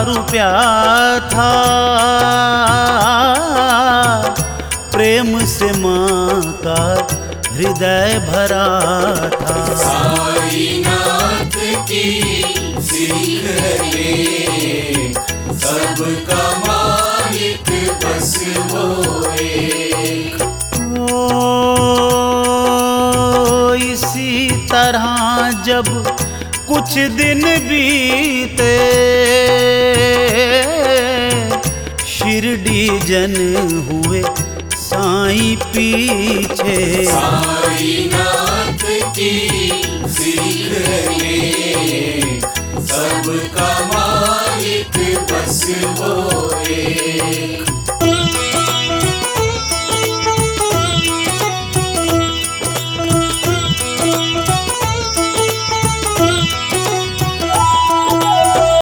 रुपया था, प्रेम से माँ का हृदय भरा था। साईनाथ की सीख ले, सबका मालिक बस वो एक। इसी तरह जब कुछ दिन बीते, शिरडी जन हुए साईं पीछे। साईनाथ की सीख ले, सबका मालिक बस वो